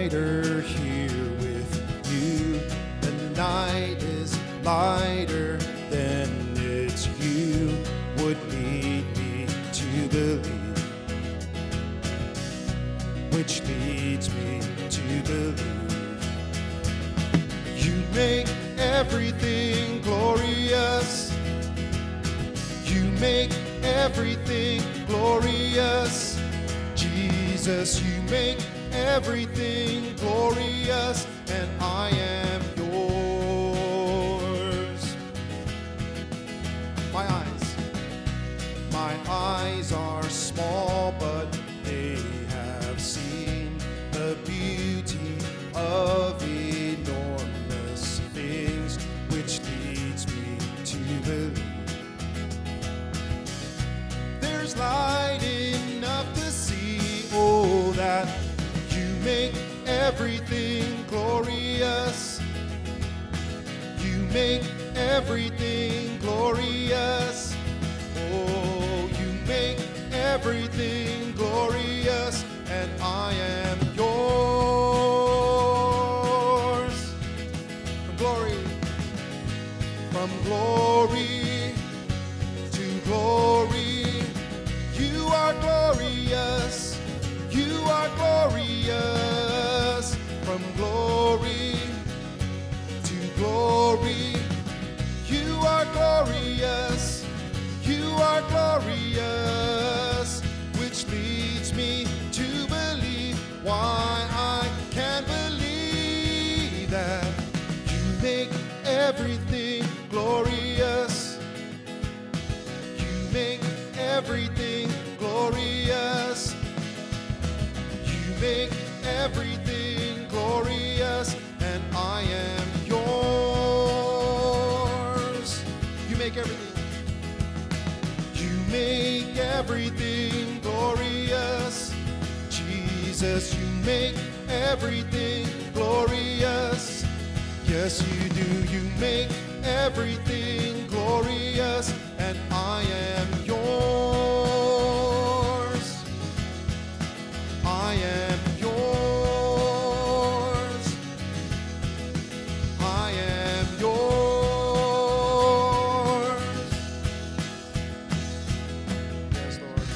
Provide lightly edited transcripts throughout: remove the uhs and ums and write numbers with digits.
brighter here with you. The night is lighter than it's you would lead me to believe, which leads me to believe. You make everything glorious. You make everything glorious. Jesus, you make everything glorious, and I am yours. My eyes are small, but they have seen the beauty of enormous things, which leads me to believe. There's light enough to see, oh, that you make everything glorious. You make everything glorious. Oh, you make everything glorious, and I am yours. From glory to glory, you are glorious. You are glorious. From glory to glory, you are glorious. You are glorious, which leads me to believe. Why I can't believe that you make everything glorious. You make everything glorious. You make everything glorious, and I am yours. You make everything. You make everything glorious. Jesus, you make everything glorious. Yes, you do. You make everything glorious, and I am yours. I am yours. I am yours. Yes, Lord.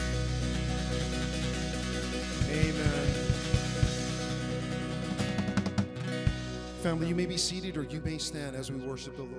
Amen. Family, you may be seated or you may stand as we worship the Lord.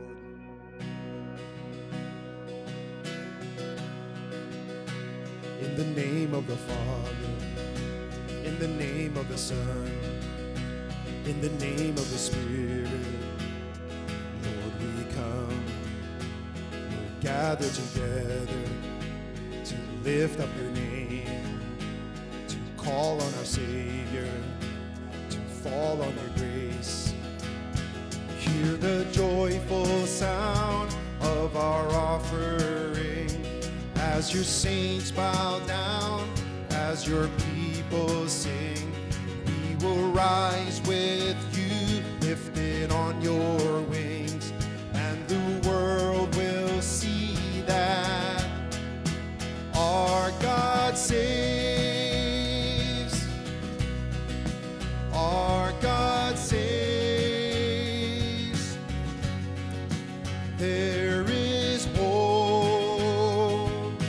In the name of the Father, in the name of the Son, in the name of the Spirit, Lord, we come. We're gathered together to lift up your name, to call on our Savior, to fall on your grace. Hear the joyful sound of our offering as your saints bow down, as your people sing. We will rise with you, lifted on your wings, and the world will see that our God saves. Our God saves. There is hope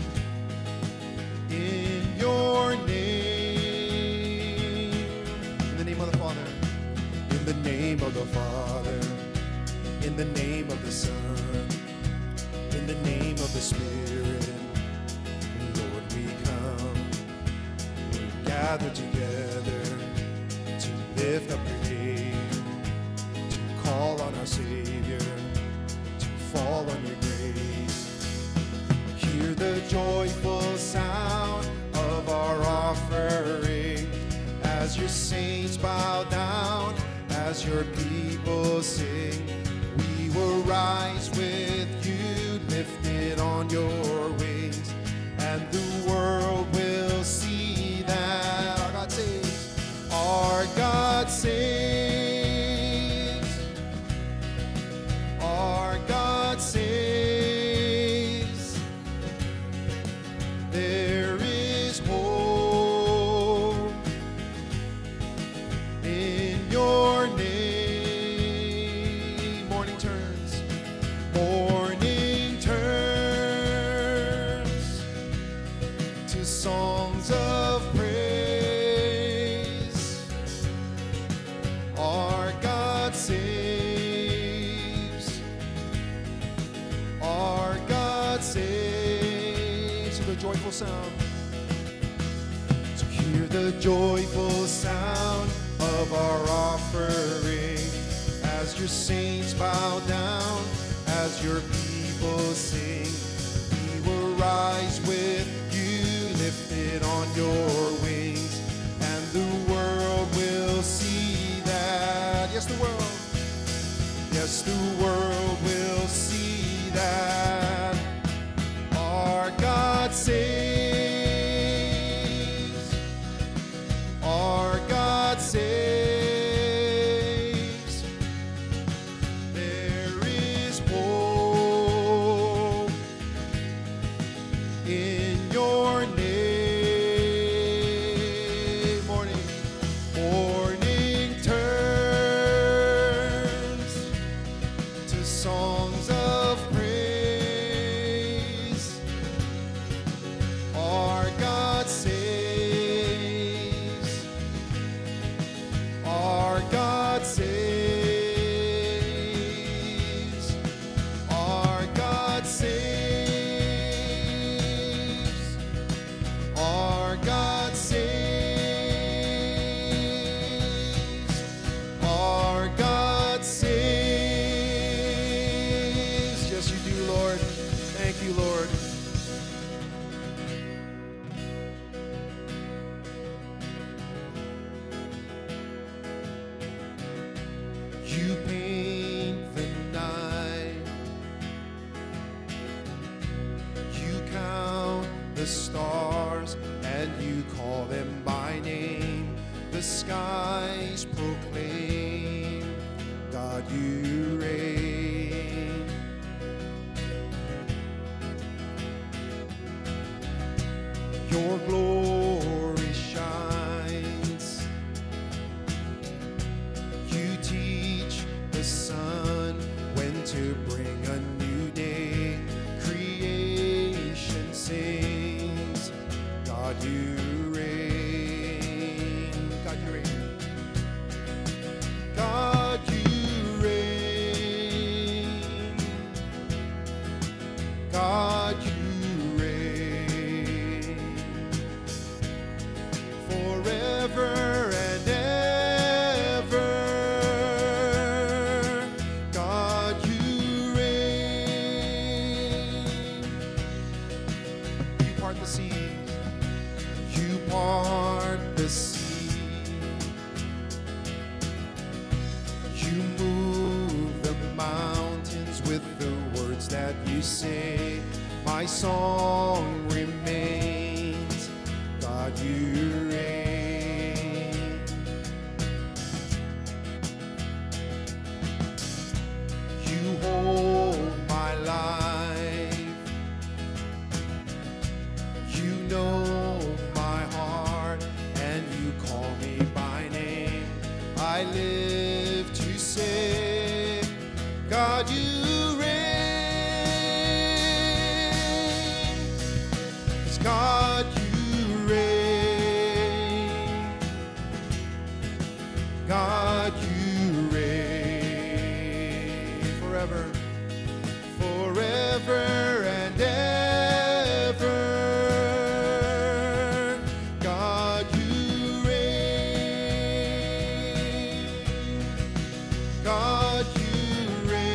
in your name. In the name of the Father, in the name of the Father, in the name of the Son, in the name of the Spirit, Lord, we come. We're gathered together to lift up your name, to call on our Savior, to fall on your grace. Hear the joyful sound of our offering as your saints bow down, as your people sing. We will rise with you, lifted on your wings, and the world will see that our God saves. Our God saves. Our God saves. There is hope in joyful sound. So hear the joyful sound of our offering as your saints bow down, as your people sing. We will rise with you lifted on your wings, and the world will see that. Yes, the world. Yes, the world will see that our God saves. Our God saves. There is hope in your name. Morning turns to songs of praise. Our God saves. Our God saves. Our God saves. Our God saves. Our God saves. Yes, you do, Lord. Thank you, Lord. You paint the night. You count the stars and you call them by name. The skies proclaim, God, you reign. Your glory shines. You teach the sun when to bring a new day. Creation sings, God, you reign. God, you reign. God, you reign. God, you reign. Forever and ever. God, you reign. You part the seas. You part the sea. You move the mountains with the words that you say. My song remains, God, you reign. You hold my life. You know my heart, and you call me by name. I live to say, God, you reign. 'Cause God, you reign. God, you reign forever, forever and ever. God, you reign. God, you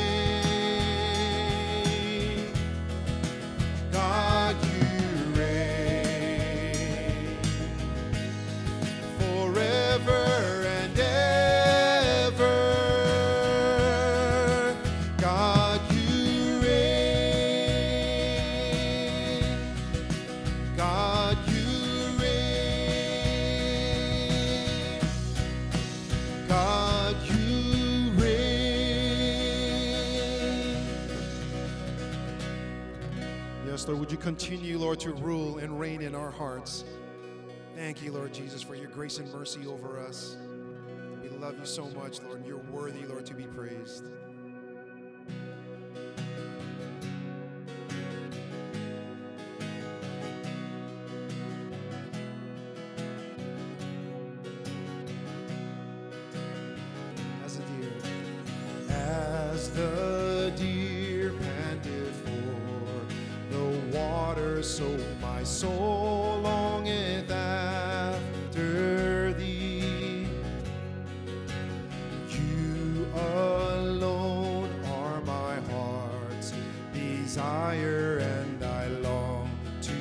reign. God, you reign. Forever and ever. God, you reign. God, you reign. God, you reign. Yes, Lord, would you continue, Lord, to rule and reign in our hearts. Thank you, Lord Jesus, for your grace and mercy over us. We love you so much, Lord, and you're worthy, Lord, to be praised. As a deer, as the deer panteth for the water, so my soul longeth after thee. You alone are my heart's desire, and I long to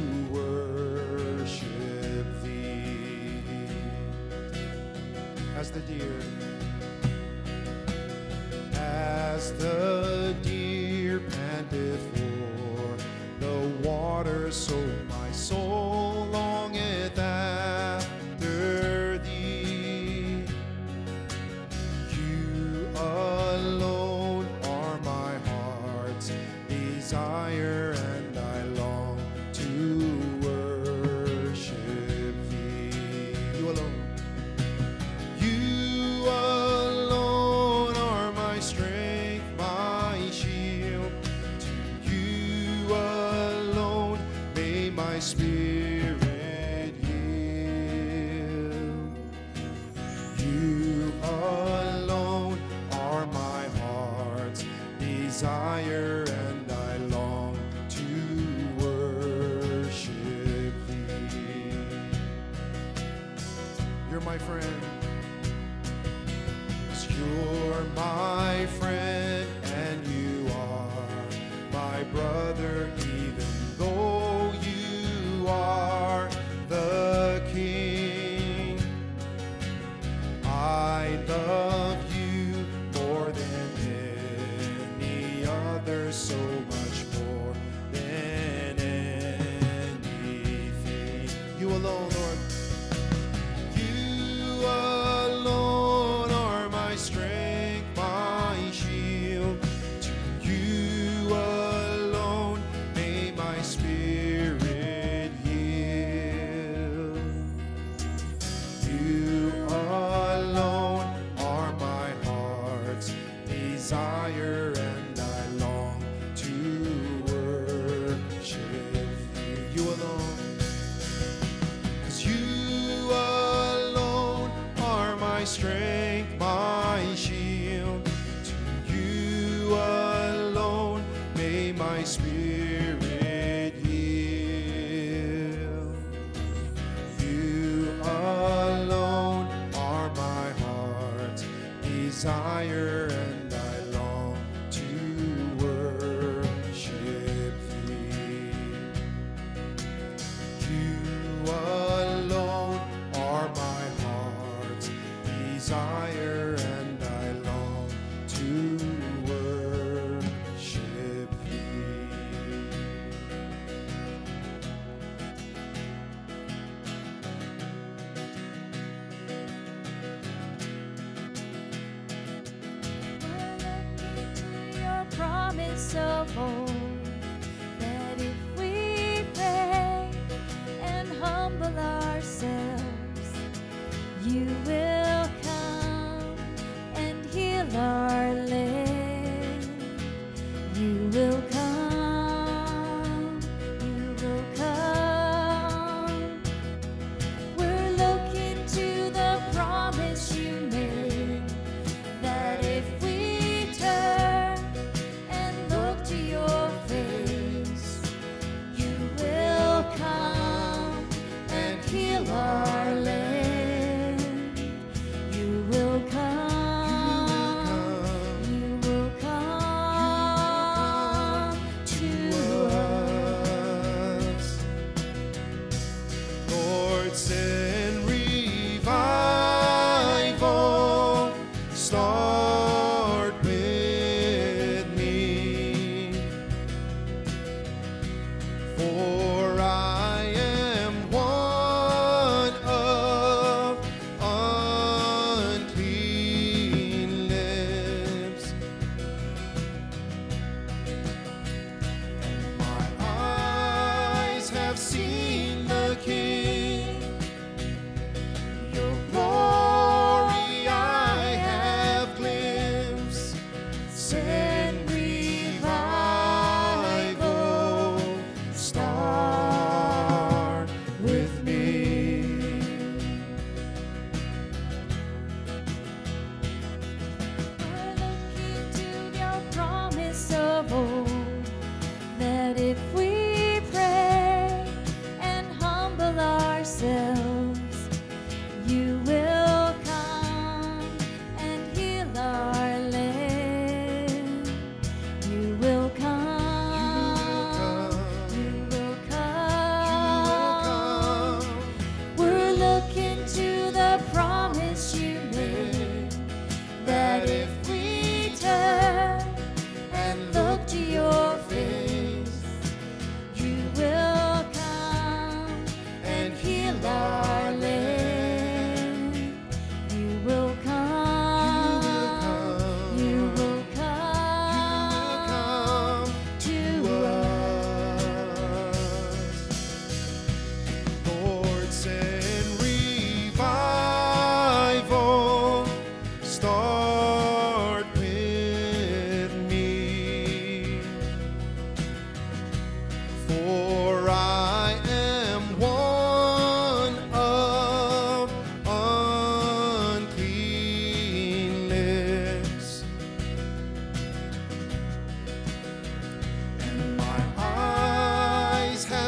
worship thee. As the deer, as the deer panteth for the water, so my soul longeth after thee. You alone are my heart's desire, and I long to worship thee. You alone. You alone are my strength, my shield. To you alone may my spirit yield. You alone are my heart's desire, and I long to worship thee. You're my friend. 'Cause you're my friend, and you are my brother, even though you are the king. I love you more than any other, so much more than anything. You alone, Lord. You alone are my strength, my shield. To you alone may my spirit yield. You alone are my heart's desire, and I long to worship thee. You alone. 'Cause you alone are my strength, my shield. To you alone may my spirit yield. You alone are my heart's desire, and I long to worship thee. You alone are my heart's desire, and I long to worship thee. Your promise of old, that if we pray and humble ourselves, you will come and heal our land. You will come, you will come. We're looking to the promise you made, that if we turn and look to your face, you will come and heal our land. You will come, you will come to us. Lord, send revival. Start with me, for I am one of unclean lips, and my eyes have seen the King. Your glory I have glimpsed. Send revival. Start with me. We're looking to your promise of old, that if we pray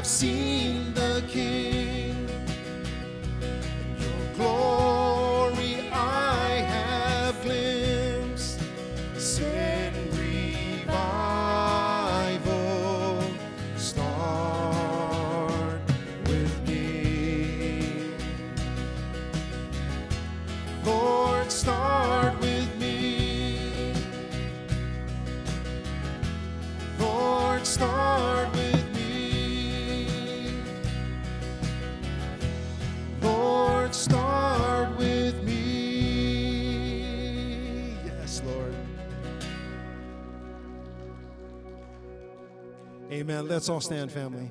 seen the King. Your glory I have glimpsed. Send revival, start with me. Lord, start with me. Lord, start with me. Lord, start with me. Yes, Lord. Amen. Let's all stand, family.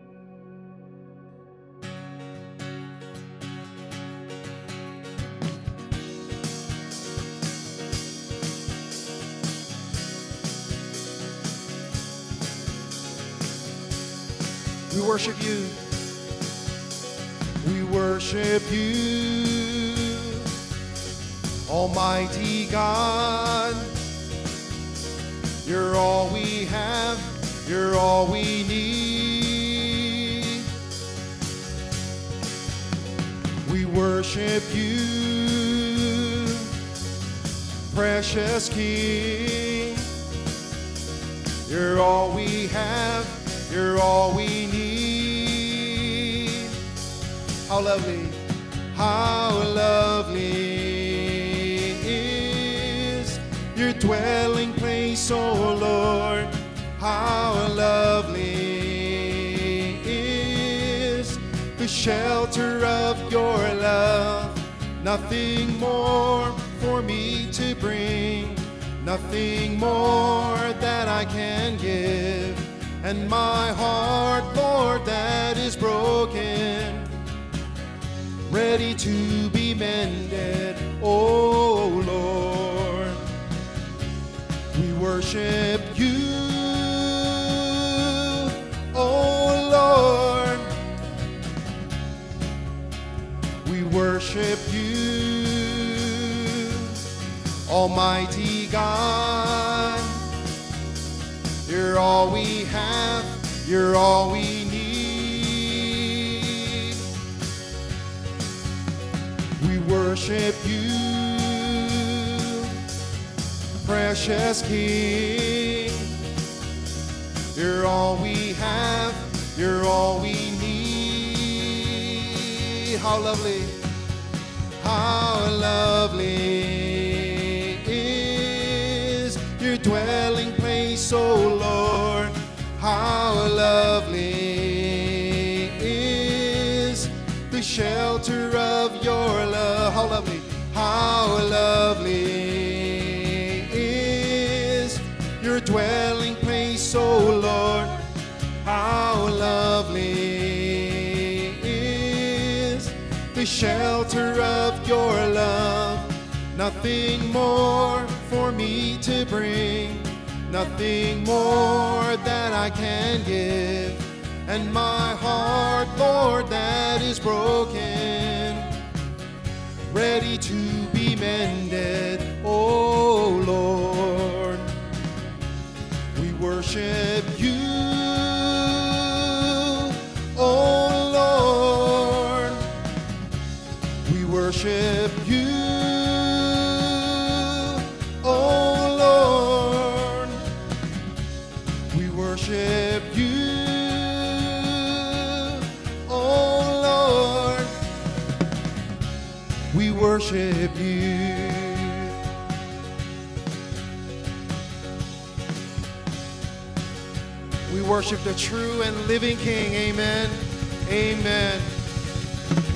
We worship you. We worship you, Almighty God. You're all we have. You're all we need. We worship you, precious King. You're all we have. You're all we need. How lovely is your dwelling place, O Lord. How lovely is the shelter of your love. Nothing more for me to bring, nothing more that I can give. And my heart, Lord, that is broken, ready to be mended, oh Lord. We worship you, oh Lord. We worship you, Almighty God. You're all we have, you're all we need. We worship you, precious King. You're all we have, you're all we need. How lovely is your dwelling place, O Lord. How lovely is the shelter of your love. How lovely is your dwelling place, O Lord. How lovely is the shelter of your love. Nothing more for me to bring, nothing more that I can give. And my heart, Lord, that is broken, ready to be mended, oh Lord. We worship you, oh Lord. We worship you, oh Lord. We worship you, oh Lord. We worship you. We worship the true and living King. Amen. Amen.